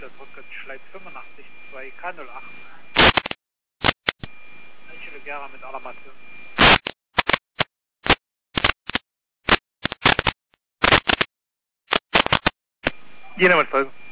drücken, Schleid 85 2 K08. Angelo Guerra mit Alarmation. Dynamo Folge.